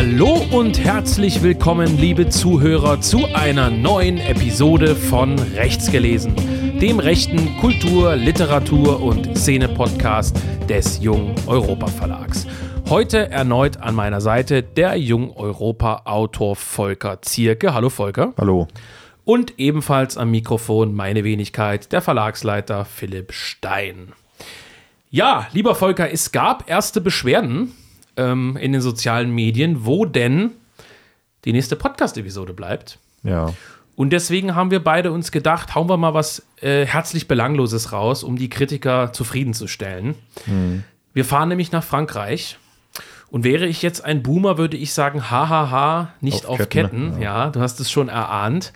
Hallo und herzlich willkommen, liebe Zuhörer, zu einer neuen Episode von Rechts gelesen, dem rechten Kultur-, Literatur- und Szene-Podcast des Jung Europa Verlags. Heute erneut an meiner Seite der Jung Europa-Autor Volker Zierke. Hallo Volker. Hallo. Und ebenfalls am Mikrofon meine Wenigkeit, der Verlagsleiter Philipp Stein. Ja, lieber Volker, es gab erste Beschwerden in den sozialen Medien, wo denn die nächste Podcast-Episode bleibt. Ja. Und deswegen haben wir beide uns gedacht, hauen wir mal was herzlich Belangloses raus, um die Kritiker zufriedenzustellen. Wir fahren nämlich nach Frankreich. Und wäre ich jetzt ein Boomer, würde ich sagen, hahaha, nicht auf Ketten. Ja, du hast es schon erahnt.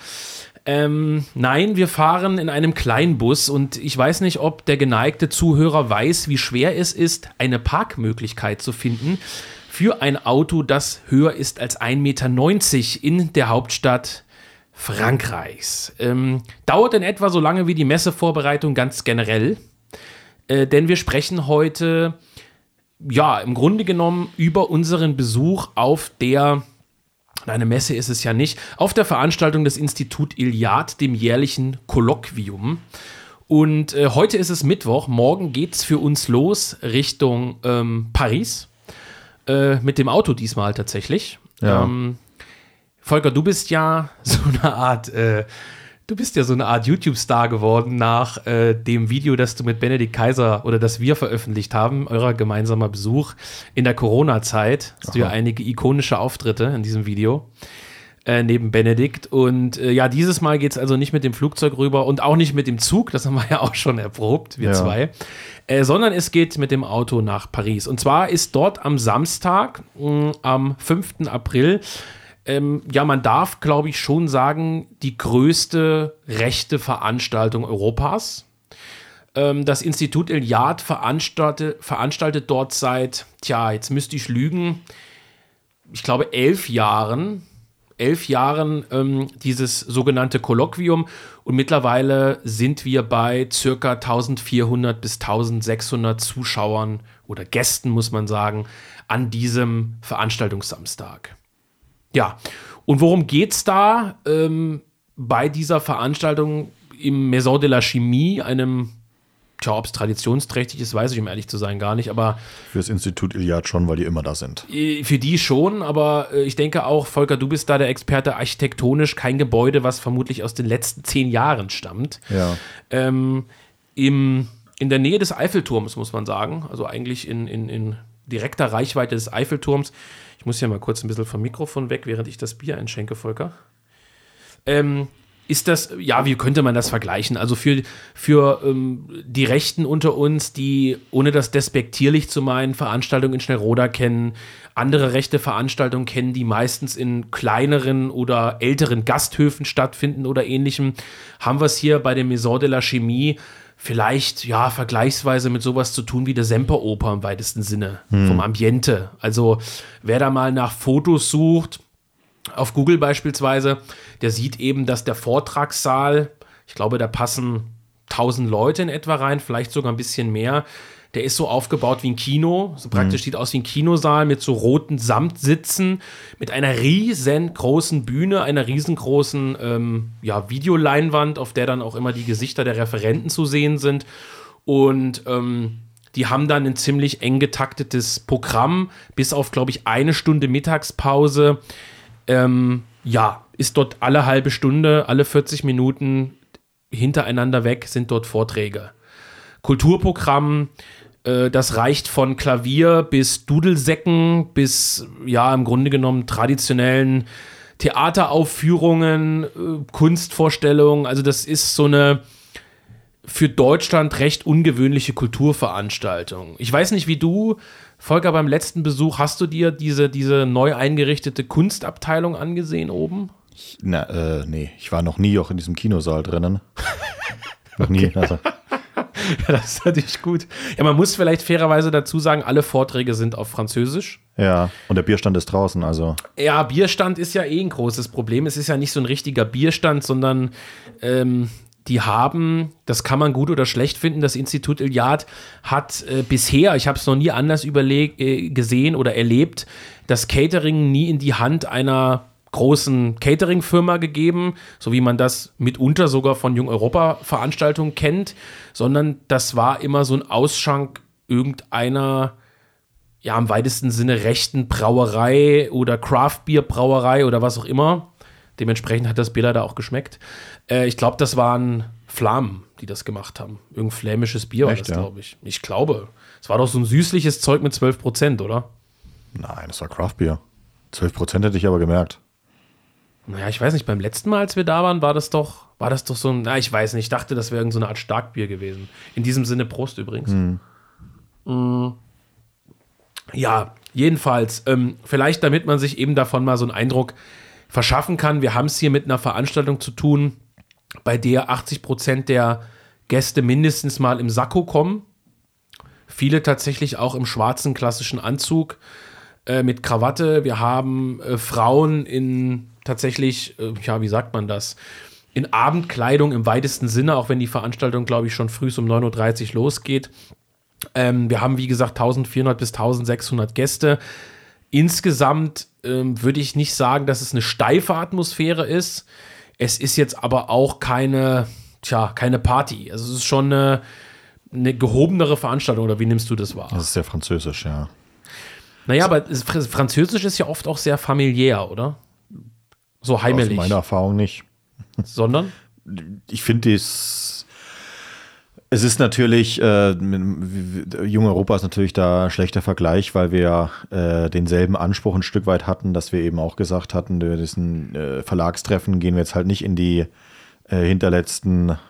Nein, wir fahren in einem Kleinbus und ich weiß nicht, ob der geneigte Zuhörer weiß, wie schwer es ist, eine Parkmöglichkeit zu finden für ein Auto, das höher ist als 1,90 Meter in der Hauptstadt Frankreichs. Dauert in etwa so lange wie die Messevorbereitung ganz generell, denn wir sprechen heute, ja, im Grunde genommen über unseren Besuch auf der eine Messe ist es ja nicht, auf der Veranstaltung des Institut Iliad, dem jährlichen Kolloquium. Und heute ist es Mittwoch, morgen geht es für uns los Richtung Paris, mit dem Auto diesmal tatsächlich. Ja. Volker, du bist ja so eine Art YouTube-Star geworden nach dem Video, das du mit Benedikt Kaiser oder das wir veröffentlicht haben, eurer gemeinsamer Besuch in der Corona-Zeit. Hast du ja einige ikonische Auftritte in diesem Video neben Benedikt. Und ja, dieses Mal geht es also nicht mit dem Flugzeug rüber und auch nicht mit dem Zug, das haben wir ja auch schon erprobt, wir zwei, sondern es geht mit dem Auto nach Paris. Und zwar ist dort am Samstag, am 5. April, ja, man darf, glaube ich, schon sagen, die größte rechte Veranstaltung Europas. Das Institut Iliad veranstaltet dort seit, jetzt müsste ich lügen, ich glaube 11 Jahren dieses sogenannte Kolloquium und mittlerweile sind wir bei circa 1400 bis 1600 Zuschauern oder Gästen, muss man sagen, an diesem Veranstaltungssamstag. Ja, und worum geht's da bei dieser Veranstaltung im Maison de la Chimie, einem, ob es traditionsträchtig ist, weiß ich, um ehrlich zu sein, gar nicht, aber fürs Institut Iliad schon, weil die immer da sind. Für die schon, aber ich denke auch, Volker, du bist da der Experte, architektonisch kein Gebäude, was vermutlich aus den letzten 10 Jahren stammt. Ja. In der Nähe des Eiffelturms, muss man sagen, also eigentlich in direkter Reichweite des Eiffelturms. Ich muss ja mal kurz ein bisschen vom Mikrofon weg, während ich das Bier einschenke, Volker. Ist das, ja, wie könnte man das vergleichen? Also für die Rechten unter uns, die, ohne das despektierlich zu meinen, Veranstaltungen in Schnellroda kennen, andere rechte Veranstaltungen kennen, die meistens in kleineren oder älteren Gasthöfen stattfinden oder ähnlichem, haben wir es hier bei der Maison de la Chimie vielleicht, ja, vergleichsweise mit sowas zu tun wie der Semperoper im weitesten Sinne, vom Ambiente. Also wer da mal nach Fotos sucht, auf Google beispielsweise, der sieht eben, dass der Vortragssaal, ich glaube, da passen 1000 Leute in etwa rein, vielleicht sogar ein bisschen mehr. Der ist so aufgebaut wie ein Kino, so praktisch sieht aus wie ein Kinosaal mit so roten Samtsitzen, mit einer riesengroßen Bühne, einer riesengroßen Videoleinwand, auf der dann auch immer die Gesichter der Referenten zu sehen sind. Und die haben dann ein ziemlich eng getaktetes Programm, bis auf, glaube ich, 1 Stunde Mittagspause. Ist dort alle halbe Stunde, alle 40 Minuten hintereinander weg, sind dort Vorträge. Kulturprogramm, das reicht von Klavier bis Dudelsäcken bis, ja, im Grunde genommen traditionellen Theateraufführungen, Kunstvorstellungen. Also das ist so eine für Deutschland recht ungewöhnliche Kulturveranstaltung. Ich weiß nicht, wie du, Volker, beim letzten Besuch, hast du dir diese neu eingerichtete Kunstabteilung angesehen oben? Nee, ich war noch nie auch in diesem Kinosaal drinnen. Noch nie. Also. Ja, das ist natürlich gut. Ja, man muss vielleicht fairerweise dazu sagen, alle Vorträge sind auf Französisch. Ja, und der Bierstand ist draußen, also. Ja, Bierstand ist ja ein großes Problem. Es ist ja nicht so ein richtiger Bierstand, sondern die haben, das kann man gut oder schlecht finden, das Institut Iliad hat bisher, ich habe es noch nie anders gesehen oder erlebt, das Catering nie in die Hand einer großen Catering-Firma gegeben, so wie man das mitunter sogar von Jung Europa-Veranstaltungen kennt, sondern das war immer so ein Ausschank irgendeiner, ja, im weitesten Sinne rechten Brauerei oder Craft-Bier-Brauerei oder was auch immer. Dementsprechend hat das Bier leider auch geschmeckt. Ich glaube, das waren Flamen, die das gemacht haben. Irgendein flämisches Bier war das, glaube ich. Ich glaube. Es war doch so ein süßliches Zeug mit 12%, oder? Nein, das war Craftbier. 12% hätte ich aber gemerkt. Naja, ich weiß nicht, beim letzten Mal, als wir da waren, war das doch so ein, ich weiß nicht, ich dachte, das wäre irgendeine Art Starkbier gewesen. In diesem Sinne Prost übrigens. Ja, jedenfalls, vielleicht damit man sich eben davon mal so einen Eindruck verschaffen kann. Wir haben es hier mit einer Veranstaltung zu tun, bei der 80% der Gäste mindestens mal im Sakko kommen. Viele tatsächlich auch im schwarzen klassischen Anzug mit Krawatte. Wir haben Frauen in tatsächlich, wie sagt man das, in Abendkleidung im weitesten Sinne, auch wenn die Veranstaltung, glaube ich, schon früh um 9.30 Uhr losgeht. Wir haben, wie gesagt, 1.400 bis 1.600 Gäste. Insgesamt würde ich nicht sagen, dass es eine steife Atmosphäre ist. Es ist jetzt aber auch keine Party. Also es ist schon eine gehobenere Veranstaltung, oder wie nimmst du das wahr? Das ist sehr französisch, ja. Naja, aber Französisch ist ja oft auch sehr familiär, oder? So heimelig. Aus meiner Erfahrung nicht. Sondern? Ich finde es ist natürlich, Jung Europa ist natürlich da ein schlechter Vergleich, weil wir denselben Anspruch ein Stück weit hatten, dass wir eben auch gesagt hatten, durch diesen Verlagstreffen gehen wir jetzt halt nicht in die hinterletzten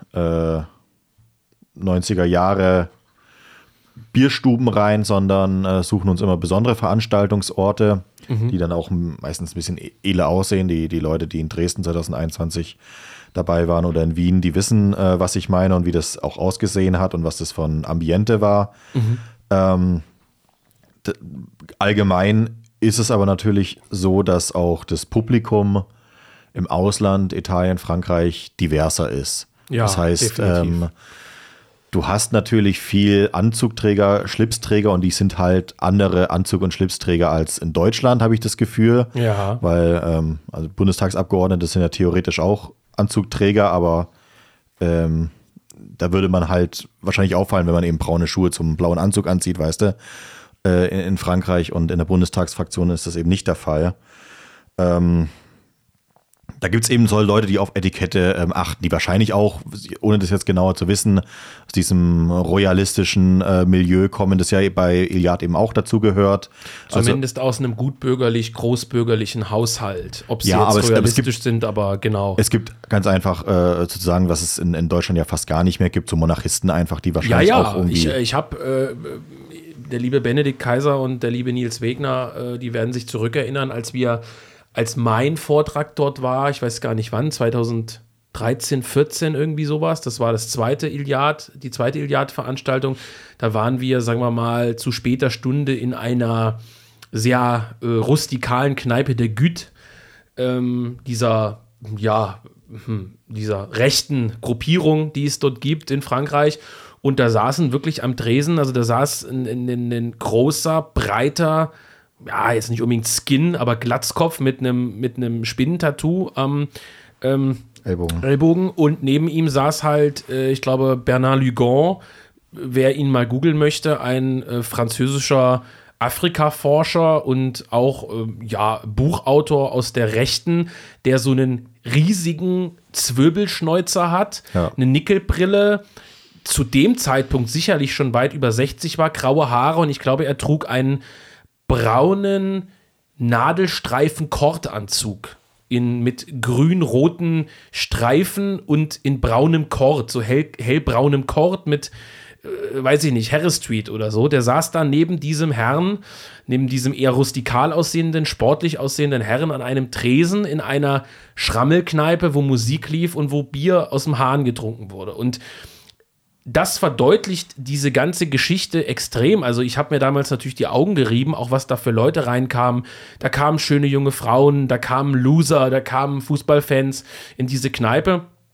90er Jahre Bierstuben rein, sondern suchen uns immer besondere Veranstaltungsorte, die dann auch meistens ein bisschen edler aussehen. Die Leute, die in Dresden 2021 dabei waren oder in Wien, die wissen, was ich meine und wie das auch ausgesehen hat und was das von Ambiente war. Allgemein ist es aber natürlich so, dass auch das Publikum im Ausland, Italien, Frankreich, diverser ist. Ja, das heißt, du hast natürlich viel Anzugträger, Schlipsträger und die sind halt andere Anzug- und Schlipsträger als in Deutschland, habe ich das Gefühl. Ja. Weil also Bundestagsabgeordnete sind ja theoretisch auch Anzugträger, aber da würde man halt wahrscheinlich auffallen, wenn man eben braune Schuhe zum blauen Anzug anzieht, weißt du. In Frankreich und in der Bundestagsfraktion ist das eben nicht der Fall. Da gibt es eben so Leute, die auf Etikette achten, die wahrscheinlich auch, ohne das jetzt genauer zu wissen, aus diesem royalistischen Milieu kommen, das ja bei Iliad eben auch dazu gehört. Zumindest aus einem gutbürgerlich, großbürgerlichen Haushalt. Ob sie jetzt royalistisch sind, aber genau. Es gibt ganz einfach sozusagen, was es in Deutschland ja fast gar nicht mehr gibt, so Monarchisten einfach, die wahrscheinlich auch irgendwie... Ich habe... der liebe Benedikt Kaiser und der liebe Nils Wegner, die werden sich zurückerinnern, als mein Vortrag dort war, ich weiß gar nicht wann, 2013, 14 irgendwie sowas, das war die zweite Iliad-Veranstaltung, da waren wir, sagen wir mal, zu später Stunde in einer sehr rustikalen Kneipe der Güt, dieser rechten Gruppierung, die es dort gibt in Frankreich. Und da saßen wirklich am Tresen, also da saß ein großer, breiter, ja, jetzt nicht unbedingt Skin, aber Glatzkopf mit einem Spinnentattoo am Ellbogen. Und neben ihm saß halt, ich glaube, Bernard Lugon, wer ihn mal googeln möchte, ein französischer Afrika-Forscher und auch Buchautor aus der Rechten, der so einen riesigen Zwirbelschnäuzer hat, eine Nickelbrille, zu dem Zeitpunkt sicherlich schon weit über 60 war, graue Haare und ich glaube, er trug einen braunen Nadelstreifen-Kordanzug mit grün-roten Streifen und in braunem Kord, so hellbraunem Kord mit, weiß ich nicht, Harris Street oder so. Der saß da neben diesem Herrn, neben diesem eher rustikal aussehenden, sportlich aussehenden Herrn an einem Tresen in einer Schrammelkneipe, wo Musik lief und wo Bier aus dem Hahn getrunken wurde. Und das verdeutlicht diese ganze Geschichte extrem. Also ich habe mir damals natürlich die Augen gerieben, auch was da für Leute reinkamen. Da kamen schöne junge Frauen, da kamen Loser, da kamen Fußballfans in diese Kneipe.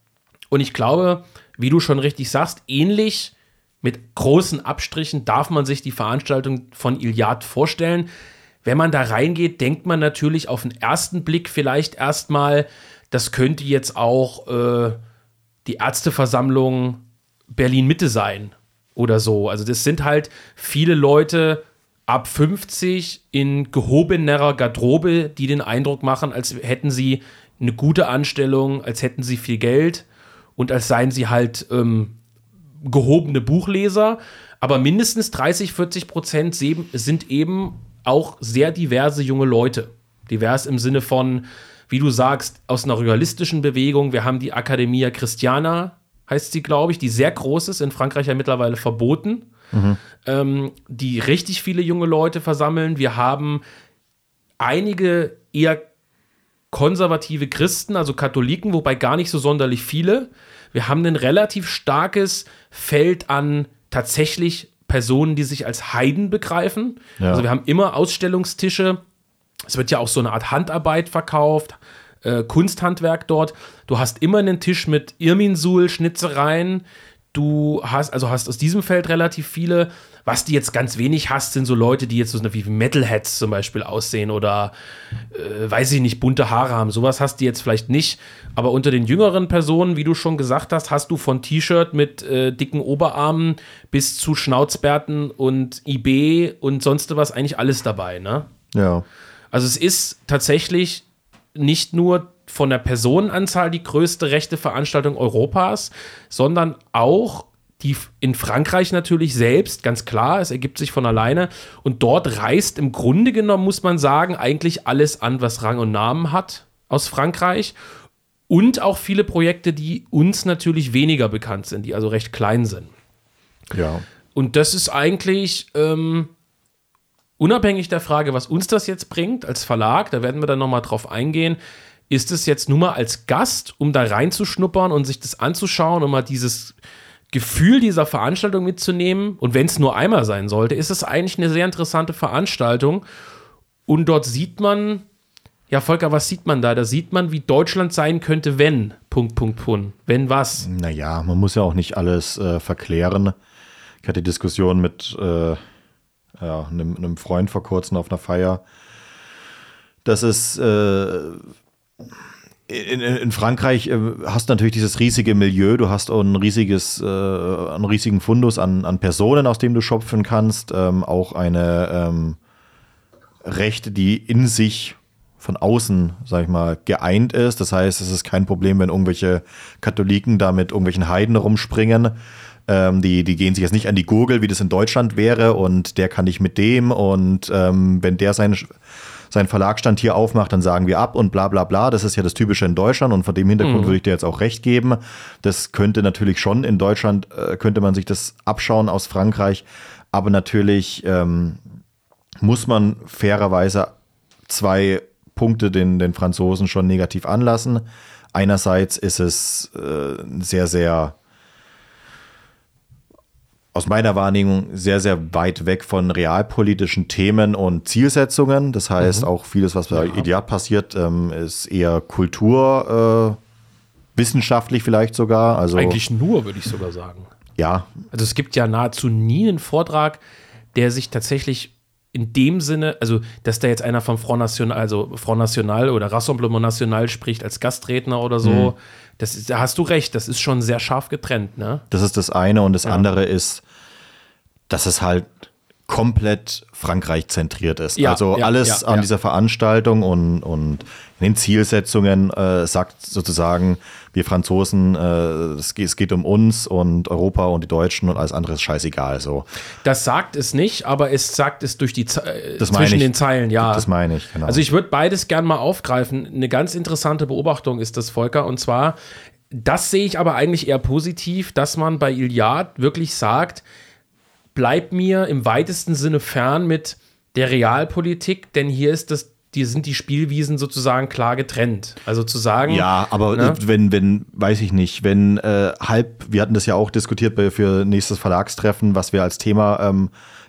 Und ich glaube, wie du schon richtig sagst, ähnlich mit großen Abstrichen darf man sich die Veranstaltung von Iliad vorstellen. Wenn man da reingeht, denkt man natürlich auf den ersten Blick vielleicht erstmal, das könnte jetzt auch die Ärzteversammlung Berlin-Mitte sein oder so. Also das sind halt viele Leute ab 50 in gehobenerer Garderobe, die den Eindruck machen, als hätten sie eine gute Anstellung, als hätten sie viel Geld und als seien sie halt gehobene Buchleser. Aber mindestens 30-40% sind eben auch sehr diverse junge Leute. Divers im Sinne von, wie du sagst, aus einer realistischen Bewegung. Wir haben die Academia Christiana, heißt sie, glaube ich, die sehr groß ist, in Frankreich ja mittlerweile verboten, die richtig viele junge Leute versammeln. Wir haben einige eher konservative Christen, also Katholiken, wobei gar nicht so sonderlich viele. Wir haben ein relativ starkes Feld an tatsächlich Personen, die sich als Heiden begreifen. Ja. Also wir haben immer Ausstellungstische. Es wird ja auch so eine Art Handarbeit verkauft, Kunsthandwerk dort. Du hast immer einen Tisch mit Irminsul, Schnitzereien. Du hast aus diesem Feld relativ viele. Was du jetzt ganz wenig hast, sind so Leute, die jetzt so wie Metalheads zum Beispiel aussehen oder, weiß ich nicht, bunte Haare haben. Sowas hast du jetzt vielleicht nicht. Aber unter den jüngeren Personen, wie du schon gesagt hast, hast du von T-Shirt mit dicken Oberarmen bis zu Schnauzbärten und IB und sonst was eigentlich alles dabei, ne? Ja. Also es ist tatsächlich nicht nur von der Personenanzahl die größte rechte Veranstaltung Europas, sondern auch die in Frankreich natürlich selbst, ganz klar, es ergibt sich von alleine. Und dort reist im Grunde genommen, muss man sagen, eigentlich alles an, was Rang und Namen hat aus Frankreich. Und auch viele Projekte, die uns natürlich weniger bekannt sind, die also recht klein sind. Ja. Und das ist eigentlich unabhängig der Frage, was uns das jetzt bringt als Verlag, da werden wir dann nochmal drauf eingehen, ist es jetzt nur mal als Gast, um da reinzuschnuppern und sich das anzuschauen, um mal dieses Gefühl dieser Veranstaltung mitzunehmen. Und wenn es nur einmal sein sollte, ist es eigentlich eine sehr interessante Veranstaltung. Und dort sieht man, ja Volker, was sieht man da? Da sieht man, wie Deutschland sein könnte, wenn, ... Wenn was? Naja, man muss ja auch nicht alles verklären. Ich hatte Diskussion mit einem Freund vor kurzem auf einer Feier. Das ist in Frankreich hast du natürlich dieses riesige Milieu, du hast auch einen riesigen Fundus an Personen, aus dem du schöpfen kannst, auch eine Rechte, die in sich von außen, sag ich mal, geeint ist. Das heißt, es ist kein Problem, wenn irgendwelche Katholiken da mit irgendwelchen Heiden rumspringen. Die gehen sich jetzt nicht an die Gurgel, wie das in Deutschland wäre, und der kann nicht mit dem, und wenn der seinen Verlagsstand hier aufmacht, dann sagen wir ab und bla bla bla. Das ist ja das Typische in Deutschland, und vor dem Hintergrund würde ich dir jetzt auch recht geben. Das könnte natürlich schon in Deutschland, könnte man sich das abschauen aus Frankreich, aber natürlich muss man fairerweise 2 Punkte den Franzosen schon negativ anlassen. Einerseits ist es sehr, sehr, aus meiner Wahrnehmung, sehr, sehr weit weg von realpolitischen Themen und Zielsetzungen. Das heißt, auch vieles, was bei Iliad passiert, ist eher kulturwissenschaftlich vielleicht sogar. Also, eigentlich nur, würde ich sogar sagen. Ja. Also es gibt ja nahezu nie einen Vortrag, der sich tatsächlich in dem Sinne, also dass da jetzt einer vom Front National oder Rassemblement National spricht als Gastredner oder so, da hast du recht, das ist schon sehr scharf getrennt, ne? Das ist das eine, und das andere ist, dass es halt komplett Frankreich zentriert ist. Alles an dieser Veranstaltung und in den Zielsetzungen sagt sozusagen, wir Franzosen, es geht um uns und Europa und die Deutschen, und alles andere ist scheißegal. So. Das sagt es nicht, aber es sagt es durch die zwischen den Zeilen, ja. Das meine ich, genau. Also ich würde beides gern mal aufgreifen. Eine ganz interessante Beobachtung ist das, Volker, und zwar, das sehe ich aber eigentlich eher positiv, dass man bei Iliad wirklich sagt, bleib mir im weitesten Sinne fern mit der Realpolitik, denn hier sind die Spielwiesen sozusagen klar getrennt. Also zu sagen. Ja, aber wenn, weiß ich nicht, wir hatten das ja auch diskutiert für nächstes Verlagstreffen, was wir als Thema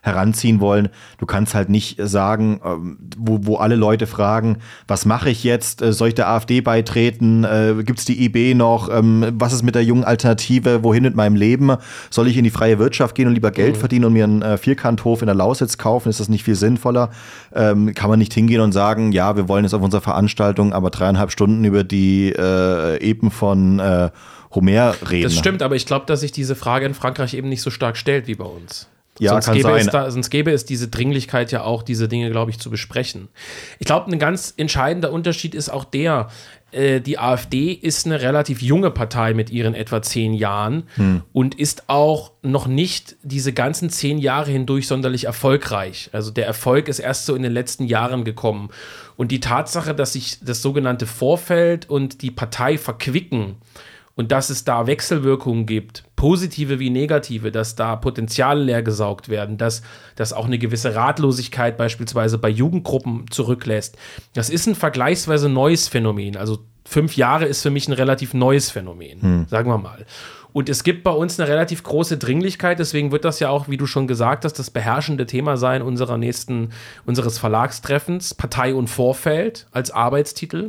heranziehen wollen. Du kannst halt nicht sagen, wo alle Leute fragen, was mache ich jetzt? Soll ich der AfD beitreten? Gibt es die IB noch? Was ist mit der jungen Alternative? Wohin mit meinem Leben? Soll ich in die freie Wirtschaft gehen und lieber Geld verdienen und mir einen Vierkanthof in der Lausitz kaufen? Ist das nicht viel sinnvoller? Kann man nicht hingehen und sagen, ja, wir wollen jetzt auf unserer Veranstaltung aber 3,5 Stunden über die Epen von Homer reden. Das stimmt, aber ich glaube, dass sich diese Frage in Frankreich eben nicht so stark stellt wie bei uns. Ja, sonst kann sein. Sonst gäbe es diese Dringlichkeit ja auch, diese Dinge, glaube ich, zu besprechen. Ich glaube, ein ganz entscheidender Unterschied ist auch der, die AfD ist eine relativ junge Partei mit ihren etwa 10 Jahren und ist auch noch nicht diese ganzen 10 Jahre hindurch sonderlich erfolgreich. Also der Erfolg ist erst so in den letzten Jahren gekommen. Und die Tatsache, dass sich das sogenannte Vorfeld und die Partei verquicken und dass es da Wechselwirkungen gibt, positive wie negative, dass da Potenziale leergesaugt werden, dass auch eine gewisse Ratlosigkeit beispielsweise bei Jugendgruppen zurücklässt. Das ist ein vergleichsweise neues Phänomen. Also 5 Jahre ist für mich ein relativ neues Phänomen, sagen wir mal. Und es gibt bei uns eine relativ große Dringlichkeit, deswegen wird das ja auch, wie du schon gesagt hast, das beherrschende Thema sein unseres Verlagstreffens, Partei und Vorfeld als Arbeitstitel.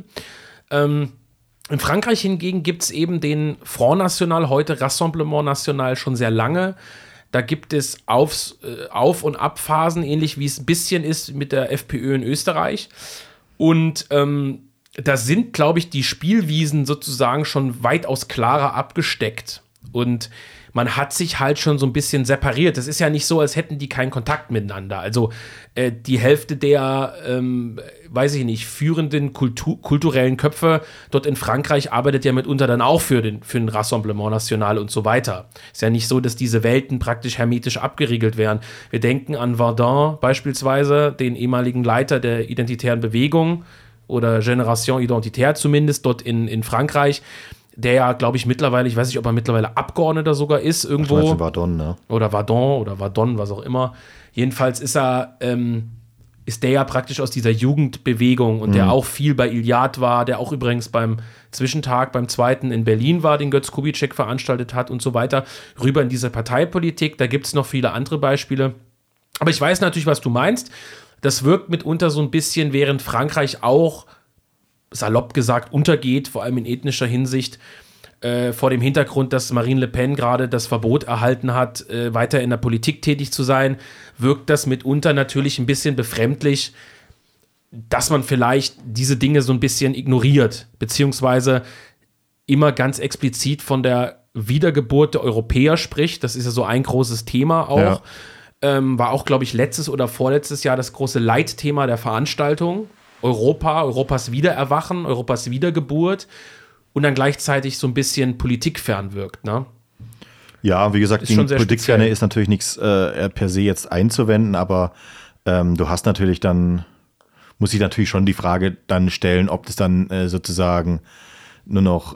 In Frankreich hingegen gibt es eben den Front National, heute Rassemblement National, schon sehr lange. Da gibt es Auf- und Abphasen, ähnlich wie es ein bisschen ist mit der FPÖ in Österreich. Und da sind, glaube ich, die Spielwiesen sozusagen schon weitaus klarer abgesteckt. Und man hat sich halt schon so ein bisschen separiert. Das ist ja nicht so, als hätten die keinen Kontakt miteinander. Also die Hälfte der, weiß ich nicht, führenden kulturellen Köpfe dort in Frankreich arbeitet ja mitunter dann auch für den Rassemblement National und so weiter. Ist ja nicht so, dass diese Welten praktisch hermetisch abgeriegelt wären. Wir denken an Verdun beispielsweise, den ehemaligen Leiter der identitären Bewegung oder Génération Identitaire zumindest dort in Frankreich, der ja, glaube ich, mittlerweile, ich weiß nicht, ob er mittlerweile Abgeordneter sogar ist, irgendwo. Verdun, ne? Oder Verdun, was auch immer. Jedenfalls ist der ja praktisch aus dieser Jugendbewegung und der auch viel bei Iliad war, der auch übrigens beim Zwischentag, beim zweiten in Berlin war, den Götz Kubitschek veranstaltet hat und so weiter, rüber in diese Parteipolitik. Da gibt es noch viele andere Beispiele. Aber ich weiß natürlich, was du meinst. Das wirkt mitunter so ein bisschen, während Frankreich auch salopp gesagt untergeht, vor allem in ethnischer Hinsicht, vor dem Hintergrund, dass Marine Le Pen gerade das Verbot erhalten hat, weiter in der Politik tätig zu sein, wirkt das mitunter natürlich ein bisschen befremdlich, dass man vielleicht diese Dinge so ein bisschen ignoriert, beziehungsweise immer ganz explizit von der Wiedergeburt der Europäer spricht. Das ist ja so ein großes Thema auch. Ja. War auch, glaube ich, letztes oder vorletztes Jahr das große Leitthema der Veranstaltung. Europas Wiedererwachen, Europas Wiedergeburt und dann gleichzeitig so ein bisschen politikfern wirkt, ne? Ja, wie gesagt, gegen Politikferne ist natürlich nichts per se jetzt einzuwenden, aber du hast natürlich dann, muss ich natürlich schon die Frage dann stellen, ob das dann sozusagen nur noch,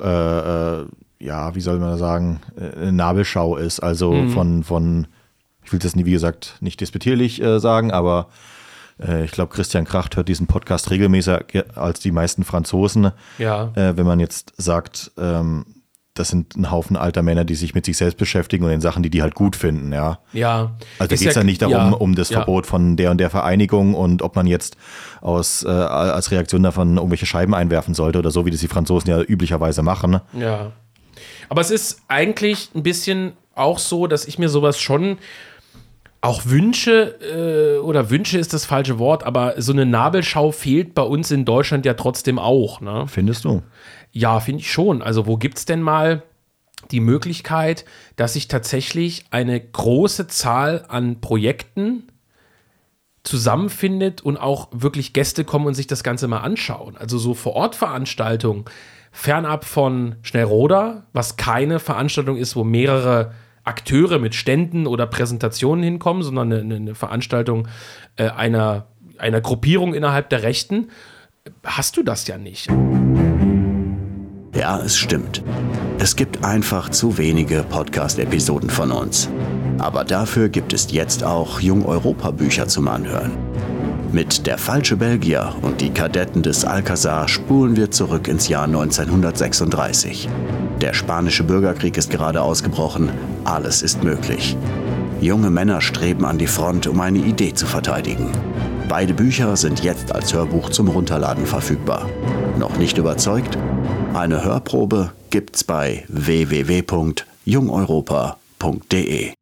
wie soll man sagen, eine Nabelschau ist, also von, ich will das nie, wie gesagt, nicht despektierlich sagen, aber ich glaube, Christian Kracht hört diesen Podcast regelmäßiger als die meisten Franzosen. Ja. Wenn man jetzt sagt, das sind ein Haufen alter Männer, die sich mit sich selbst beschäftigen und den Sachen, die halt gut finden, ja. Ja. Also da geht es ja nicht darum, um das Verbot von der und der Vereinigung und ob man jetzt als Reaktion davon irgendwelche Scheiben einwerfen sollte oder so, wie das die Franzosen ja üblicherweise machen. Ja. Aber es ist eigentlich ein bisschen auch so, dass ich mir sowas schon auch wünsche, oder Wünsche ist das falsche Wort, aber so eine Nabelschau fehlt bei uns in Deutschland ja trotzdem auch. Ne? Findest du? Ja, finde ich schon. Also wo gibt es denn mal die Möglichkeit, dass sich tatsächlich eine große Zahl an Projekten zusammenfindet und auch wirklich Gäste kommen und sich das Ganze mal anschauen? Also so Vor-Ort-Veranstaltungen, fernab von Schnellroda, was keine Veranstaltung ist, wo mehrere Akteure mit Ständen oder Präsentationen hinkommen, sondern eine Veranstaltung einer Gruppierung innerhalb der Rechten, hast du das ja nicht. Ja, es stimmt. Es gibt einfach zu wenige Podcast-Episoden von uns. Aber dafür gibt es jetzt auch Jung-Europa-Bücher zum Anhören. Mit Der falsche Belgier und die Kadetten des Alcazar spulen wir zurück ins Jahr 1936. Der spanische Bürgerkrieg ist gerade ausgebrochen. Alles ist möglich. Junge Männer streben an die Front, um eine Idee zu verteidigen. Beide Bücher sind jetzt als Hörbuch zum Runterladen verfügbar. Noch nicht überzeugt? Eine Hörprobe gibt's bei www.jungeuropa.de.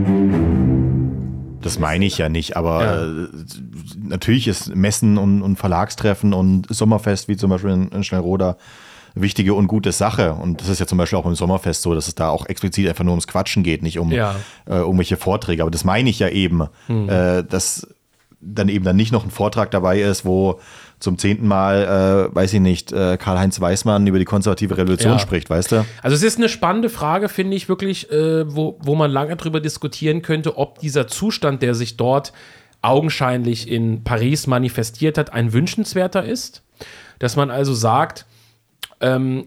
Das meine ich ja nicht, aber natürlich ist Messen und Verlagstreffen und Sommerfest, wie zum Beispiel in Schnellroda, wichtige und gute Sache. Und das ist ja zum Beispiel auch im Sommerfest so, dass es da auch explizit einfach nur ums Quatschen geht, nicht um irgendwelche Vorträge. Aber das meine ich ja eben, dass dann eben dann nicht noch ein Vortrag dabei ist, wo zum 10. Mal, weiß ich nicht, Karl-Heinz Weismann über die konservative Revolution spricht, weißt du? Also es ist eine spannende Frage, finde ich wirklich, wo man lange drüber diskutieren könnte, ob dieser Zustand, der sich dort augenscheinlich in Paris manifestiert hat, ein wünschenswerter ist. Dass man also sagt, im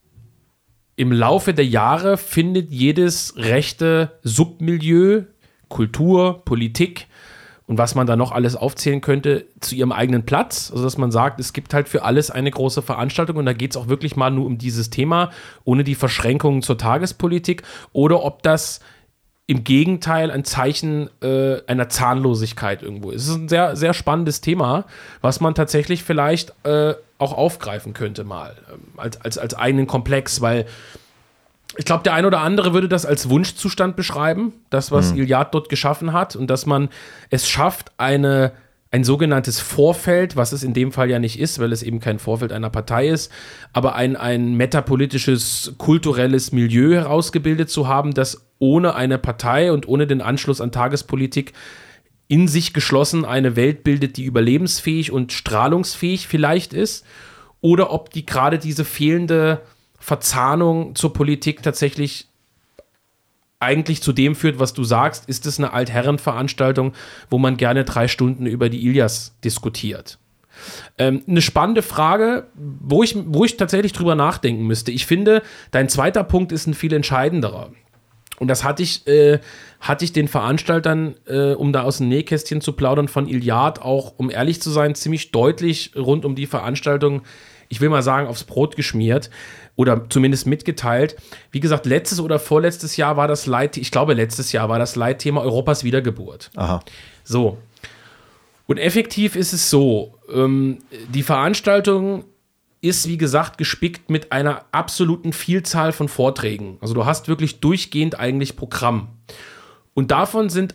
Laufe der Jahre findet jedes rechte Submilieu, Kultur, Politik und was man da noch alles aufzählen könnte, zu ihrem eigenen Platz. Also dass man sagt, es gibt halt für alles eine große Veranstaltung und da geht es auch wirklich mal nur um dieses Thema, ohne die Verschränkungen zur Tagespolitik. Oder ob das im Gegenteil ein Zeichen einer Zahnlosigkeit irgendwo ist. Es ist ein sehr, sehr spannendes Thema, was man tatsächlich vielleicht auch aufgreifen könnte mal als eigenen Komplex, weil ich glaube, der ein oder andere würde das als Wunschzustand beschreiben, das, was Iliad dort geschaffen hat und dass man es schafft, ein sogenanntes Vorfeld, was es in dem Fall ja nicht ist, weil es eben kein Vorfeld einer Partei ist, aber ein metapolitisches, kulturelles Milieu herausgebildet zu haben, das ohne eine Partei und ohne den Anschluss an Tagespolitik in sich geschlossen eine Welt bildet, die überlebensfähig und strahlungsfähig vielleicht ist, oder ob die gerade diese fehlende Verzahnung zur Politik tatsächlich eigentlich zu dem führt, was du sagst. Ist es eine Altherrenveranstaltung, wo man gerne 3 Stunden über die Ilias diskutiert? Eine spannende Frage, wo ich tatsächlich drüber nachdenken müsste. Ich finde, dein zweiter Punkt ist ein viel entscheidenderer. Und das hatte ich den Veranstaltern, um da aus dem Nähkästchen zu plaudern, von Iliad auch, um ehrlich zu sein, ziemlich deutlich rund um die Veranstaltung, ich will mal sagen, aufs Brot geschmiert oder zumindest mitgeteilt. Wie gesagt, letztes oder vorletztes Jahr war das ich glaube letztes Jahr war das Leitthema Europas Wiedergeburt. Aha. So. Und effektiv ist es so, die Veranstaltung ist, wie gesagt, gespickt mit einer absoluten Vielzahl von Vorträgen. Also du hast wirklich durchgehend eigentlich Programm. Und davon sind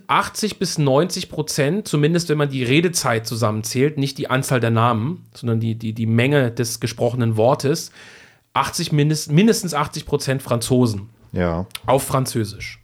80-90%, zumindest wenn man die Redezeit zusammenzählt, nicht die Anzahl der Namen, sondern die Menge des gesprochenen Wortes, mindestens 80% Franzosen. Ja. Auf Französisch.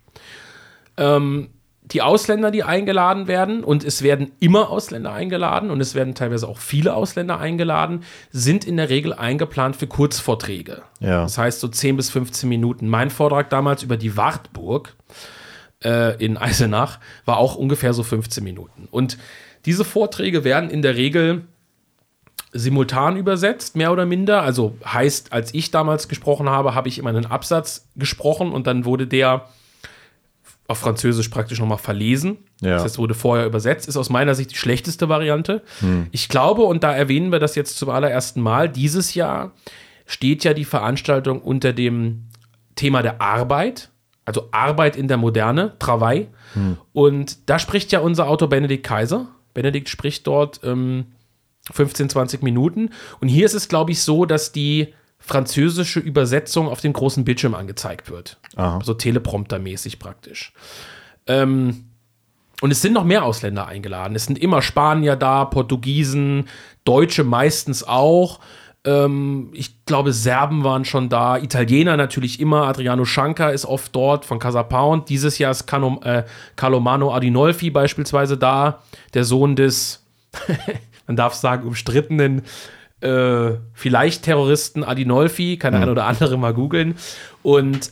Die Ausländer, die eingeladen werden, und es werden immer Ausländer eingeladen und es werden teilweise auch viele Ausländer eingeladen, sind in der Regel eingeplant für Kurzvorträge. Ja. Das heißt so 10 bis 15 Minuten. Mein Vortrag damals über die Wartburg in Eisenach war auch ungefähr so 15 Minuten. Und diese Vorträge werden in der Regel simultan übersetzt, mehr oder minder. Also heißt, als ich damals gesprochen habe, habe ich immer einen Absatz gesprochen und dann wurde der auf Französisch praktisch nochmal verlesen. Ja. Das heißt, wurde vorher übersetzt. Ist aus meiner Sicht die schlechteste Variante. Ich glaube, und da erwähnen wir das jetzt zum allerersten Mal, dieses Jahr steht ja die Veranstaltung unter dem Thema der Arbeit, also Arbeit in der Moderne, Travail. Und da spricht ja unser Autor Benedikt Kaiser. Benedikt spricht dort 15, 20 Minuten. Und hier ist es, glaube ich, so, dass die französische Übersetzung auf dem großen Bildschirm angezeigt wird. Aha. So Teleprompter-mäßig praktisch. Und es sind noch mehr Ausländer eingeladen. Es sind immer Spanier da, Portugiesen, Deutsche meistens auch. Ich glaube, Serben waren schon da, Italiener natürlich immer. Adriano Schanka ist oft dort von Casa Pound. Dieses Jahr ist Calomano Adinolfi beispielsweise da, der Sohn des, man darf sagen, umstrittenen vielleicht Terroristen Adinolfi, kann der eine oder andere mal googeln. Und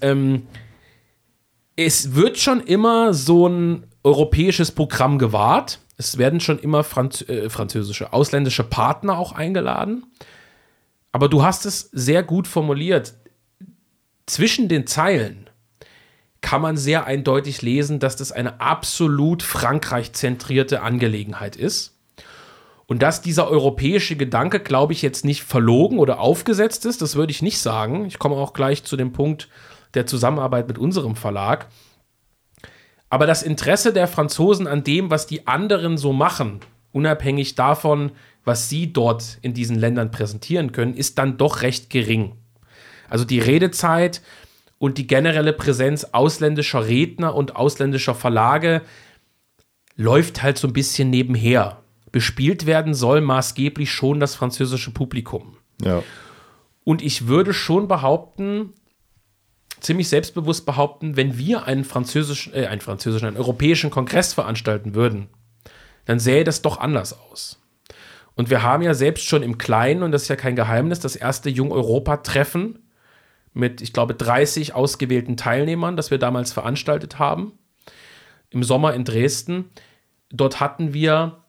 es wird schon immer so ein europäisches Programm gewahrt. Es werden schon immer französische, ausländische Partner auch eingeladen. Aber du hast es sehr gut formuliert. Zwischen den Zeilen kann man sehr eindeutig lesen, dass das eine absolut Frankreich-zentrierte Angelegenheit ist. Und dass dieser europäische Gedanke, glaube ich, jetzt nicht verlogen oder aufgesetzt ist, das würde ich nicht sagen. Ich komme auch gleich zu dem Punkt der Zusammenarbeit mit unserem Verlag. Aber das Interesse der Franzosen an dem, was die anderen so machen, unabhängig davon, was sie dort in diesen Ländern präsentieren können, ist dann doch recht gering. Also die Redezeit und die generelle Präsenz ausländischer Redner und ausländischer Verlage läuft halt so ein bisschen nebenher. Bespielt werden soll maßgeblich schon das französische Publikum. Ja. Und ich würde schon behaupten, ziemlich selbstbewusst behaupten, wenn wir einen europäischen Kongress veranstalten würden, dann sähe das doch anders aus. Und wir haben ja selbst schon im Kleinen, und das ist ja kein Geheimnis, das erste Jung-Europa-Treffen mit, ich glaube, 30 ausgewählten Teilnehmern, das wir damals veranstaltet haben, im Sommer in Dresden. Dort hatten wir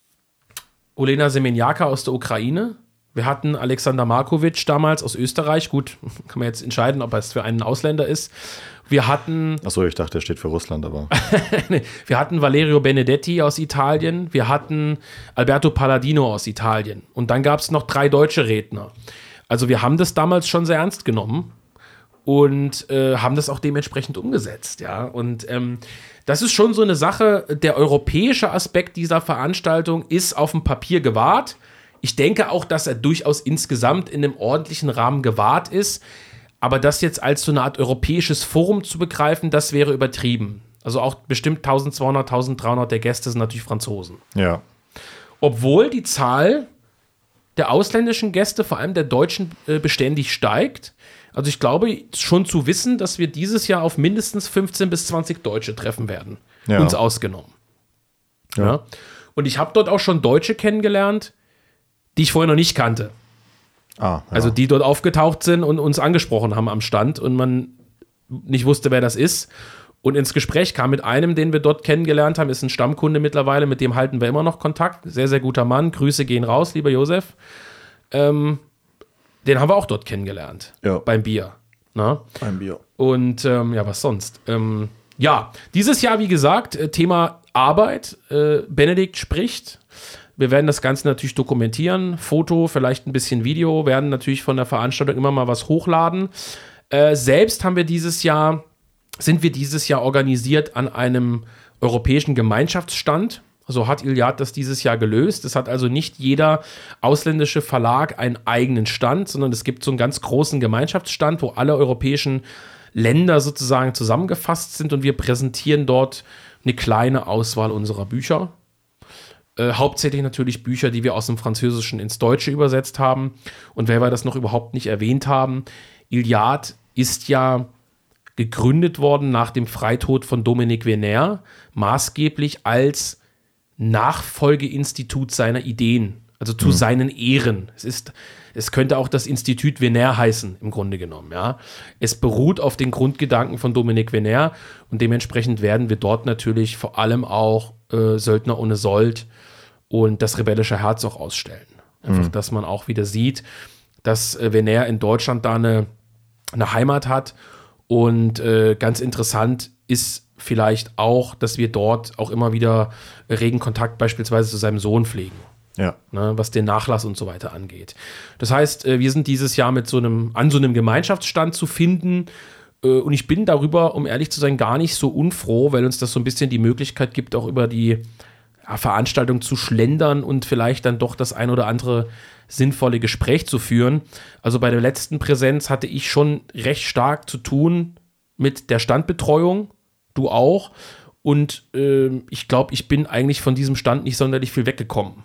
Olena Semenjaka aus der Ukraine. Wir hatten Alexander Markovic damals aus Österreich. Gut, kann man jetzt entscheiden, ob es für einen Ausländer ist. Wir hatten... Achso, ich dachte, er steht für Russland, aber... Nee, wir hatten Valerio Benedetti aus Italien. Wir hatten Alberto Palladino aus Italien. Und dann gab es noch 3 deutsche Redner. Also wir haben das damals schon sehr ernst genommen und haben das auch dementsprechend umgesetzt. Ja? Und das ist schon so eine Sache. Der europäische Aspekt dieser Veranstaltung ist auf dem Papier gewahrt. Ich denke auch, dass er durchaus insgesamt in einem ordentlichen Rahmen gewahrt ist. Aber das jetzt als so eine Art europäisches Forum zu begreifen, das wäre übertrieben. Also auch bestimmt 1200, 1300 der Gäste sind natürlich Franzosen. Ja. Obwohl die Zahl der ausländischen Gäste, vor allem der Deutschen, beständig steigt. Also ich glaube schon zu wissen, dass wir dieses Jahr auf mindestens 15 bis 20 Deutsche treffen werden. Ja. Uns ausgenommen. Ja. Ja. Und ich habe dort auch schon Deutsche kennengelernt, die ich vorher noch nicht kannte. Ja. Also die dort aufgetaucht sind und uns angesprochen haben am Stand und man nicht wusste, wer das ist. Und ins Gespräch kam mit einem, den wir dort kennengelernt haben, ist ein Stammkunde mittlerweile, mit dem halten wir immer noch Kontakt. Sehr, sehr guter Mann. Grüße gehen raus, lieber Josef. Den haben wir auch dort kennengelernt. Ja. Beim Bier. Na? Beim Bier. Und ja, was sonst? Ja, dieses Jahr, wie gesagt, Thema Arbeit. Benedikt spricht. Wir werden das Ganze natürlich dokumentieren. Foto, vielleicht ein bisschen Video. Werden natürlich von der Veranstaltung immer mal was hochladen. Selbst sind wir dieses Jahr organisiert an einem europäischen Gemeinschaftsstand. So hat Iliad das dieses Jahr gelöst. Es hat also nicht jeder ausländische Verlag einen eigenen Stand, sondern es gibt so einen ganz großen Gemeinschaftsstand, wo alle europäischen Länder sozusagen zusammengefasst sind und wir präsentieren dort eine kleine Auswahl unserer Bücher. Hauptsächlich natürlich Bücher, die wir aus dem Französischen ins Deutsche übersetzt haben. Und weil wir das noch überhaupt nicht erwähnt haben, Iliad ist ja gegründet worden nach dem Freitod von Dominique Vénère, maßgeblich als Nachfolgeinstitut seiner Ideen, also zu seinen Ehren. Es könnte auch das Institut Vénère heißen, im Grunde genommen. Ja. Es beruht auf den Grundgedanken von Dominique Vénère und dementsprechend werden wir dort natürlich vor allem auch Söldner ohne Sold und das rebellische Herz auch ausstellen. Einfach, dass man auch wieder sieht, dass Vénère in Deutschland da eine Heimat hat. Und ganz interessant ist vielleicht auch, dass wir dort auch immer wieder regen Kontakt beispielsweise zu seinem Sohn pflegen. Ja. Ne, was den Nachlass und so weiter angeht. Das heißt, wir sind dieses Jahr an so einem Gemeinschaftsstand zu finden. Und ich bin darüber, um ehrlich zu sein, gar nicht so unfroh, weil uns das so ein bisschen die Möglichkeit gibt, auch über die Veranstaltung zu schlendern und vielleicht dann doch das ein oder andere sinnvolle Gespräch zu führen. Also bei der letzten Präsenz hatte ich schon recht stark zu tun mit der Standbetreuung, du auch. Und ich glaube, ich bin eigentlich von diesem Stand nicht sonderlich viel weggekommen.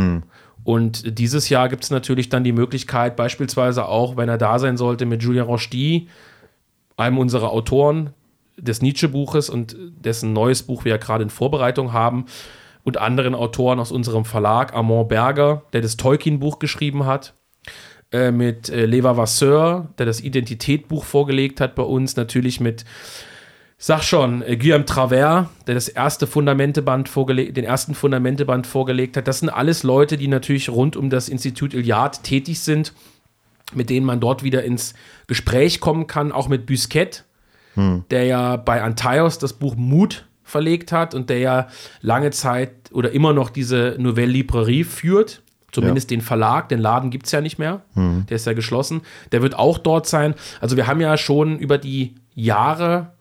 Und dieses Jahr gibt es natürlich dann die Möglichkeit, beispielsweise auch, wenn er da sein sollte, mit Julien Rochdy, einem unserer Autoren des Nietzsche-Buches und dessen neues Buch wir ja gerade in Vorbereitung haben, und anderen Autoren aus unserem Verlag, Armand Berger, der das Tolkien-Buch geschrieben hat, mit Leva Vasseur, der das Identität-Buch vorgelegt hat bei uns, natürlich mit, Guillaume Travers, der den ersten Fundamenteband vorgelegt hat. Das sind alles Leute, die natürlich rund um das Institut Iliad tätig sind, mit denen man dort wieder ins Gespräch kommen kann, auch mit Busquet, der ja bei Antaios das Buch Mut verlegt hat und der ja lange Zeit oder immer noch diese Nouvelle Librairie führt, zumindest den Verlag, den Laden gibt es ja nicht mehr, der ist ja geschlossen, der wird auch dort sein. Also wir haben ja schon über die Jahre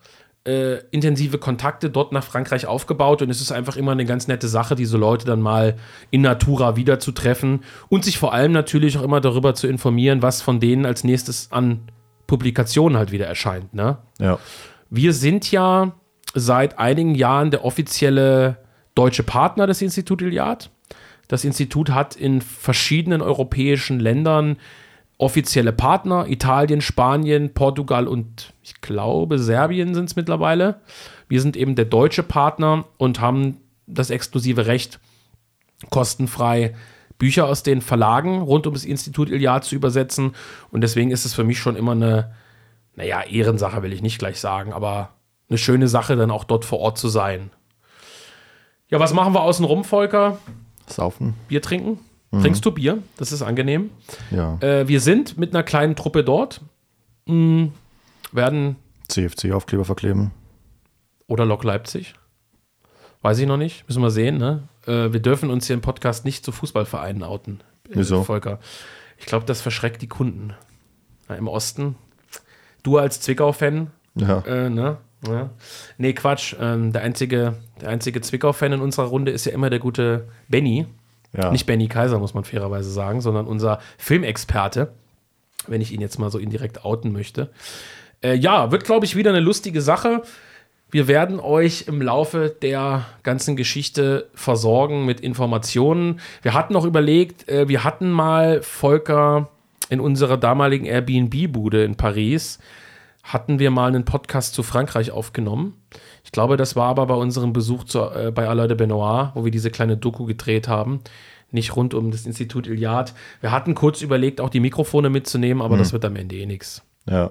intensive Kontakte dort nach Frankreich aufgebaut und es ist einfach immer eine ganz nette Sache, diese Leute dann mal in Natura wiederzutreffen und sich vor allem natürlich auch immer darüber zu informieren, was von denen als nächstes an Publikationen halt wieder erscheint. Ne? Ja. Wir sind ja seit einigen Jahren der offizielle deutsche Partner des Institut Iliad. Das Institut hat in verschiedenen europäischen Ländern offizielle Partner, Italien, Spanien, Portugal und ich glaube Serbien sind es mittlerweile. Wir sind eben der deutsche Partner und haben das exklusive Recht, kostenfrei Bücher aus den Verlagen rund um das Institut Iliad zu übersetzen. Und deswegen ist es für mich schon immer eine, Ehrensache will ich nicht gleich sagen, aber eine schöne Sache, dann auch dort vor Ort zu sein. Ja, was machen wir außenrum, Volker? Saufen. Bier trinken. Trinkst du Bier? Das ist angenehm. Ja. Wir sind mit einer kleinen Truppe dort. Werden CFC-Aufkleber verkleben. Oder Lok Leipzig. Weiß ich noch nicht. Müssen wir sehen. Ne? Wir dürfen uns hier im Podcast nicht zu Fußballvereinen outen. Wieso? Volker. Ich glaube, das verschreckt die Kunden. Im Osten. Du als Zwickau-Fan. Ja. Ne? Ja. Nee, Quatsch. Der einzige Zwickau-Fan in unserer Runde ist ja immer der gute Benny. Ja. Nicht Benny Kaiser, muss man fairerweise sagen, sondern unser Filmexperte, wenn ich ihn jetzt mal so indirekt outen möchte. Wird, glaube ich, wieder eine lustige Sache. Wir werden euch im Laufe der ganzen Geschichte versorgen mit Informationen. Wir hatten noch überlegt, wir hatten mal, Volker, in unserer damaligen Airbnb-Bude in Paris, hatten wir mal einen Podcast zu Frankreich aufgenommen. Ich glaube, das war aber bei unserem Besuch bei Alain de Benoit, wo wir diese kleine Doku gedreht haben, nicht rund um das Institut Iliad. Wir hatten kurz überlegt, auch die Mikrofone mitzunehmen, aber das wird am Ende nichts. Ja.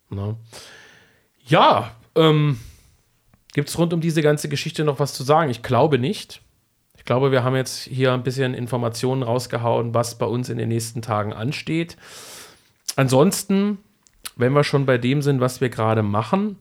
Ja, gibt es rund um diese ganze Geschichte noch was zu sagen? Ich glaube nicht. Ich glaube, wir haben jetzt hier ein bisschen Informationen rausgehauen, was bei uns in den nächsten Tagen ansteht. Ansonsten, wenn wir schon bei dem sind, was wir gerade machen,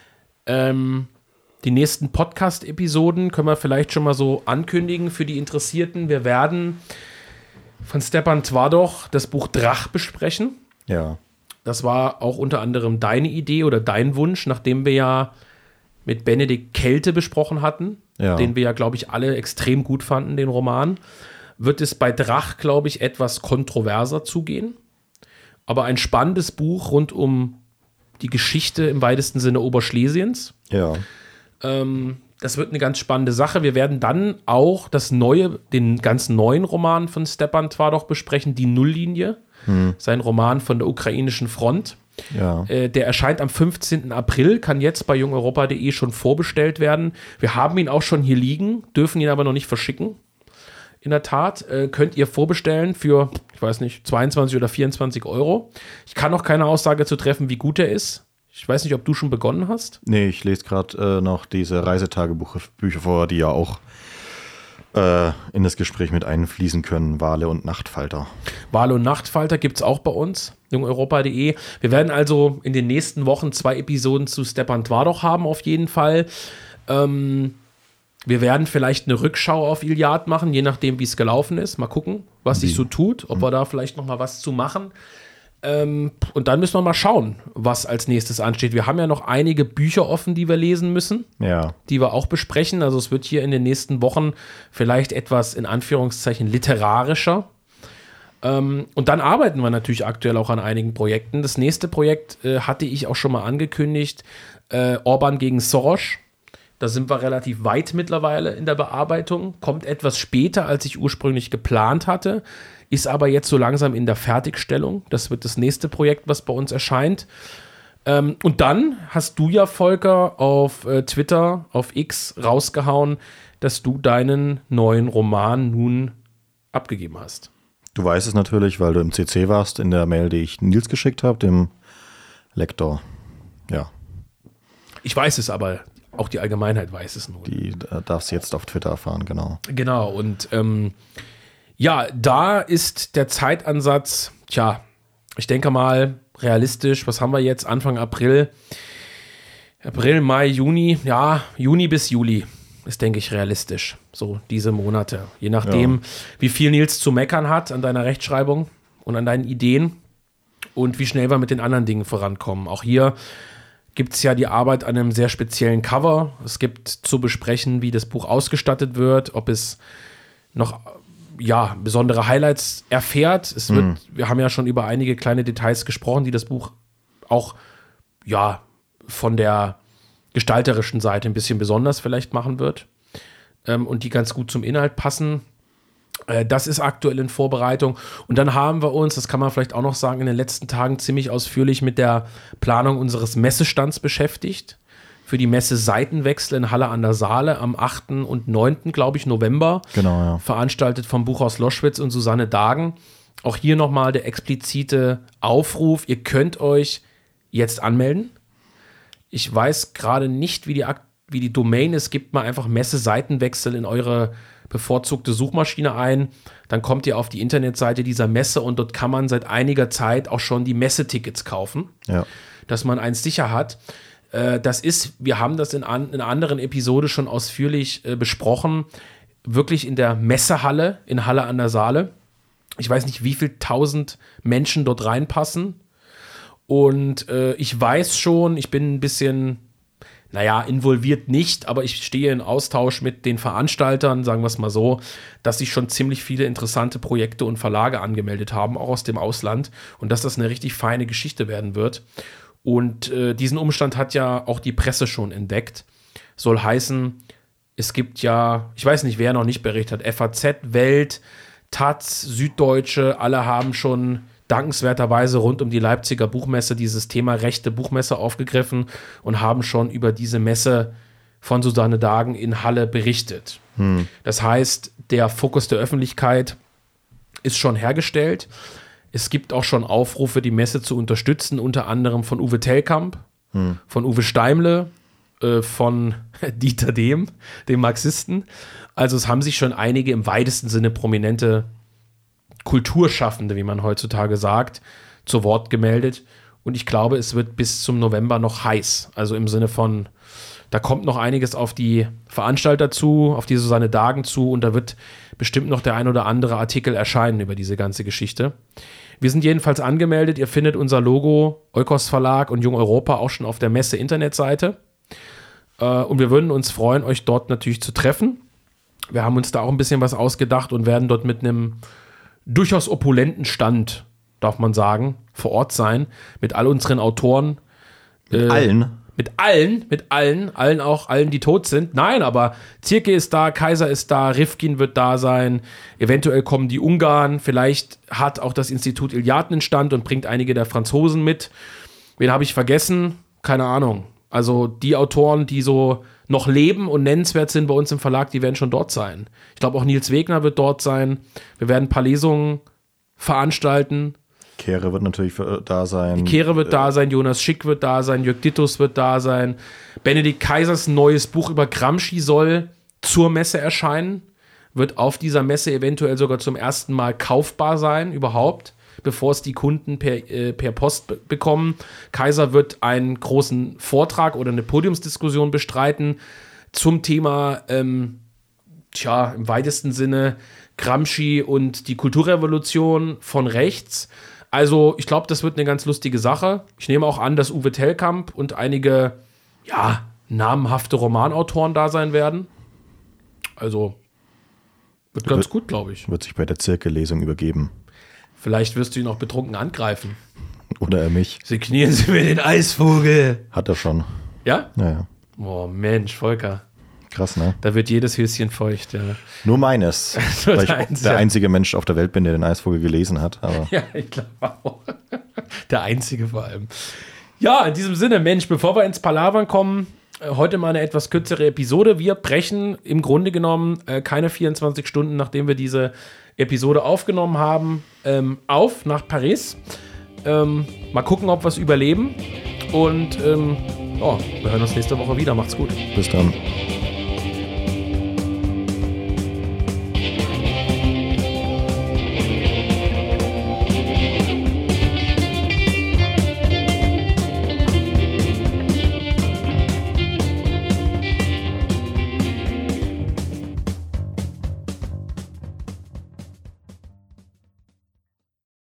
die nächsten Podcast-Episoden können wir vielleicht schon mal so ankündigen für die Interessierten. Wir werden von Stepan Twardoch das Buch Drach besprechen. Ja. Das war auch unter anderem deine Idee oder dein Wunsch, nachdem wir ja mit Benedikt Kälte besprochen hatten, den wir ja, glaube ich, alle extrem gut fanden, den Roman. Wird es bei Drach, glaube ich, etwas kontroverser zugehen. Aber ein spannendes Buch rund um die Geschichte im weitesten Sinne Oberschlesiens. Ja. Das wird eine ganz spannende Sache. Wir werden dann auch den ganz neuen Roman von Stepan Twardoch besprechen, Die Nulllinie. Sein Roman von der ukrainischen Front. Ja. Der erscheint am 15. April, kann jetzt bei jungeuropa.de schon vorbestellt werden. Wir haben ihn auch schon hier liegen, dürfen ihn aber noch nicht verschicken. In der Tat, könnt ihr vorbestellen für, ich weiß nicht, 22 oder 24 Euro. Ich kann noch keine Aussage zu treffen, wie gut er ist. Ich weiß nicht, ob du schon begonnen hast. Nee, ich lese gerade noch diese Reisetagebücher vor, die ja auch in das Gespräch mit einfließen können. Wale und Nachtfalter. Wale und Nachtfalter gibt es auch bei uns, jungeuropa.de. Wir werden also in den nächsten Wochen 2 Episoden zu Stepan Twardoch haben, auf jeden Fall. Wir werden vielleicht eine Rückschau auf Iliad machen, je nachdem, wie es gelaufen ist. Mal gucken, was sich so tut, ob wir da vielleicht noch mal was zu machen. Und dann müssen wir mal schauen, was als nächstes ansteht. Wir haben ja noch einige Bücher offen, die wir lesen müssen, die wir auch besprechen. Also es wird hier in den nächsten Wochen vielleicht etwas in Anführungszeichen literarischer. Und dann arbeiten wir natürlich aktuell auch an einigen Projekten. Das nächste Projekt hatte ich auch schon mal angekündigt, Orban gegen Soros. Da sind wir relativ weit mittlerweile in der Bearbeitung. Kommt etwas später, als ich ursprünglich geplant hatte. Ist aber jetzt so langsam in der Fertigstellung. Das wird das nächste Projekt, was bei uns erscheint. Und dann hast du ja, Volker, auf Twitter, auf X rausgehauen, dass du deinen neuen Roman nun abgegeben hast. Du weißt es natürlich, weil du im CC warst, in der Mail, die ich Nils geschickt habe, dem Lektor. Ja. Ich weiß es aber, auch die Allgemeinheit weiß es nun. Die darfst du jetzt auf Twitter erfahren, genau. Genau, und da ist der Zeitansatz, ich denke mal, realistisch. Was haben wir jetzt? Anfang April? April, Mai, Juni. Ja, Juni bis Juli ist, denke ich, realistisch. So diese Monate. Je nachdem, wie viel Nils zu meckern hat an deiner Rechtschreibung und an deinen Ideen und wie schnell wir mit den anderen Dingen vorankommen. Auch hier gibt es ja die Arbeit an einem sehr speziellen Cover. Es gibt zu besprechen, wie das Buch ausgestattet wird, ob es noch besondere Highlights erfährt. Wir haben ja schon über einige kleine Details gesprochen, die das Buch auch von der gestalterischen Seite ein bisschen besonders vielleicht machen wird und die ganz gut zum Inhalt passen. Das ist aktuell in Vorbereitung. Und dann haben wir uns, das kann man vielleicht auch noch sagen, in den letzten Tagen ziemlich ausführlich mit der Planung unseres Messestands beschäftigt. Für die Messe Seitenwechsel in Halle an der Saale am 8. und 9. glaube ich, November. Genau, ja. Veranstaltet vom Buchhaus Loschwitz und Susanne Dagen. Auch hier nochmal der explizite Aufruf. Ihr könnt euch jetzt anmelden. Ich weiß gerade nicht, wie die Domain ist. Gebt mal einfach Messe Seitenwechsel in eure bevorzugte Suchmaschine ein, dann kommt ihr auf die Internetseite dieser Messe und dort kann man seit einiger Zeit auch schon die Messetickets kaufen, dass man eins sicher hat. Wir haben das in einer anderen Episode schon ausführlich besprochen, wirklich in der Messehalle in Halle an der Saale. Ich weiß nicht, wie viel 1000 Menschen dort reinpassen und ich weiß schon, ich bin ein bisschen involviert nicht, aber ich stehe in Austausch mit den Veranstaltern, sagen wir es mal so, dass sich schon ziemlich viele interessante Projekte und Verlage angemeldet haben, auch aus dem Ausland, und dass das eine richtig feine Geschichte werden wird. Und diesen Umstand hat ja auch die Presse schon entdeckt. Soll heißen, es gibt ja, ich weiß nicht, wer noch nicht berichtet hat, FAZ, Welt, Taz, Süddeutsche, alle haben schon dankenswerterweise rund um die Leipziger Buchmesse dieses Thema rechte Buchmesse aufgegriffen und haben schon über diese Messe von Susanne Dagen in Halle berichtet. Das heißt, der Fokus der Öffentlichkeit ist schon hergestellt. Es gibt auch schon Aufrufe, die Messe zu unterstützen, unter anderem von Uwe Tellkamp, von Uwe Steimle, von Dieter Dehm, dem Marxisten. Also es haben sich schon einige im weitesten Sinne prominente Kulturschaffende, wie man heutzutage sagt, zu Wort gemeldet. Und ich glaube, es wird bis zum November noch heiß. Also im Sinne von, da kommt noch einiges auf die Veranstalter zu, auf die Susanne Dagen zu, und da wird bestimmt noch der ein oder andere Artikel erscheinen über diese ganze Geschichte. Wir sind jedenfalls angemeldet. Ihr findet unser Logo, Oikos Verlag und Jung Europa, auch schon auf der Messe-Internetseite. Und wir würden uns freuen, euch dort natürlich zu treffen. Wir haben uns da auch ein bisschen was ausgedacht und werden dort mit einem durchaus opulenten Stand, darf man sagen, vor Ort sein, mit all unseren Autoren. Mit allen, auch allen, die tot sind. Nein, aber Zierke ist da, Kaiser ist da, Rifkin wird da sein, eventuell kommen die Ungarn, vielleicht hat auch das Institut Iliaden einen Stand und bringt einige der Franzosen mit. Wen habe ich vergessen? Keine Ahnung. Also die Autoren, die so noch leben und nennenswert sind bei uns im Verlag, die werden schon dort sein. Ich glaube, auch Nils Wegner wird dort sein. Wir werden ein paar Lesungen veranstalten. Kehre wird natürlich da sein. Kehre wird da sein, Jonas Schick wird da sein, Jörg Dittus wird da sein. Benedikt Kaisers neues Buch über Gramsci soll zur Messe erscheinen. Wird auf dieser Messe eventuell sogar zum ersten Mal kaufbar sein, überhaupt, bevor es die Kunden per Post bekommen. Kaiser wird einen großen Vortrag oder eine Podiumsdiskussion bestreiten zum Thema, im weitesten Sinne Gramsci und die Kulturrevolution von rechts. Also ich glaube, das wird eine ganz lustige Sache. Ich nehme auch an, dass Uwe Tellkamp und einige, namenhafte Romanautoren da sein werden. Also wird ganz gut, glaube ich. Wird sich bei der Zirke-Lesung übergeben. Vielleicht wirst du ihn auch betrunken angreifen. Oder er mich. Signieren Sie mir den Eisvogel. Hat er schon. Ja? Ja. Oh Mensch, Volker. Krass, ne? Da wird jedes Höschen feucht. Ja. Nur meines. Weil ich der einzige Mensch auf der Welt bin, der den Eisvogel gelesen hat. Aber ja, ich glaube auch. Der einzige vor allem. Ja, in diesem Sinne, Mensch, bevor wir ins Palavern kommen, heute mal eine etwas kürzere Episode. Wir brechen im Grunde genommen keine 24 Stunden, nachdem wir diese Episode aufgenommen haben, auf nach Paris. Mal gucken, ob wir es überleben. Und wir hören uns nächste Woche wieder. Macht's gut. Bis dann.